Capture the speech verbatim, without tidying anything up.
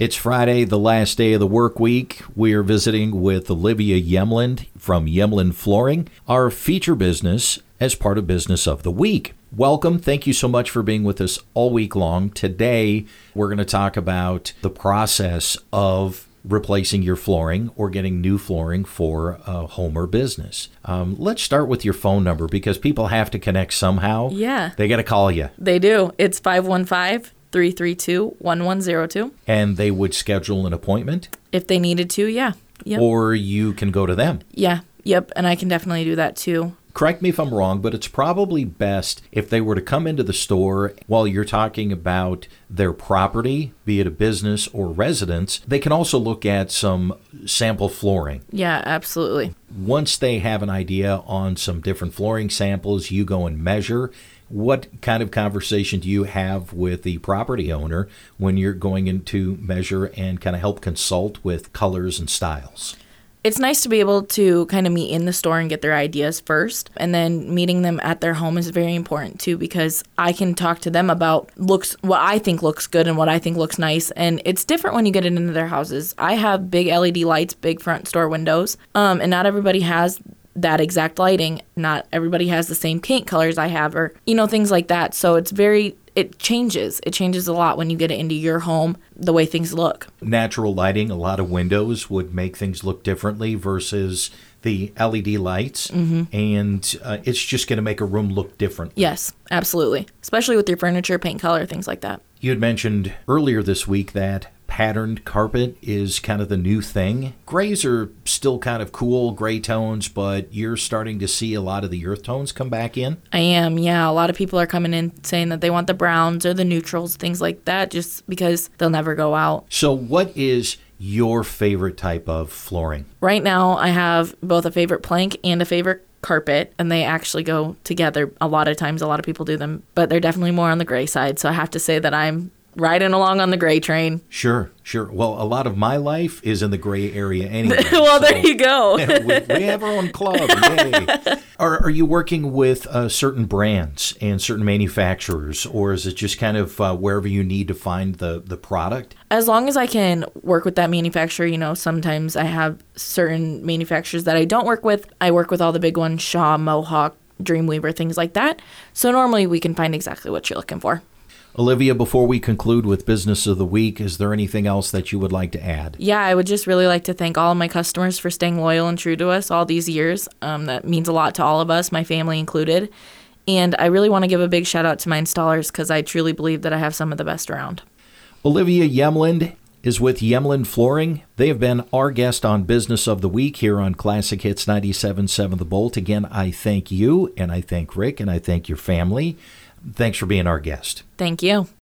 It's Friday, the last day of the work week. We are visiting with Olivia Yemland from Yemland Flooring, our feature business as part of Business of the Week. Welcome. Thank you so much for being with us all week long. Today, we're going to talk about the process of replacing your flooring or getting new flooring for a home or business. Um, let's start with your phone number because people have to connect somehow. Yeah. They got to call you. They do. It's five one five, three three two, one one zero two. And they would schedule an appointment? If they needed to, yeah. Yep. Or you can go to them. Yeah. Yep. And I can definitely do that too. Correct me if I'm wrong, but it's probably best if they were to come into the store while you're talking about their property, be it a business or residence. They can also look at some sample flooring. Yeah, absolutely. Once they have an idea on some different flooring samples, you go and measure. What kind of conversation do you have with the property owner when you're going in to measure and kind of help consult with colors and styles? It's nice to be able to kind of meet in the store and get their ideas first. And then meeting them at their home is very important too, because I can talk to them about looks, what I think looks good and what I think looks nice. And it's different when you get it into their houses. I have big L E D lights, big front store windows, um, and not everybody has that exact lighting. Not everybody has the same paint colors I have, or, you know, things like that. So it's very, it changes. It changes a lot when you get it into your home, the way things look. Natural lighting, a lot of windows would make things look differently versus the L E D lights. Mm-hmm. And uh, it's just going to make a room look different. Yes, absolutely. Especially with your furniture, paint color, things like that. You had mentioned earlier this week that patterned carpet is kind of the new thing. Grays are still kind of cool, gray tones, but you're starting to see a lot of the earth tones come back in. I am, yeah. A lot of people are coming in saying that they want the browns or the neutrals, things like that, just because they'll never go out. So what is your favorite type of flooring? Right now, I have both a favorite plank and a favorite carpet, and they actually go together a lot of times. A lot of people do them, but they're definitely more on the gray side. So I have to say that I'm riding along on the gray train. Sure, sure. Well, a lot of my life is in the gray area anyway. Well, so there you go. we, we have our own club. Yay. Are, are you working with uh, certain brands and certain manufacturers, or is it just kind of uh, wherever you need to find the, the product? As long as I can work with that manufacturer, you know, sometimes I have certain manufacturers that I don't work with. I work with all the big ones, Shaw, Mohawk, Dreamweaver, things like that. So normally we can find exactly what you're looking for. Olivia, before we conclude with Business of the Week, is there anything else that you would like to add? Yeah, I would just really like to thank all of my customers for staying loyal and true to us all these years. Um, that means a lot to all of us, my family included. And I really want to give a big shout out to my installers because I truly believe that I have some of the best around. Olivia Yemland is with Yemland Flooring. They have been our guest on Business of the Week here on Classic Hits ninety-seven point seven The Bolt. Again, I thank you, and I thank Rick, and I thank your family. Thanks for being our guest. Thank you.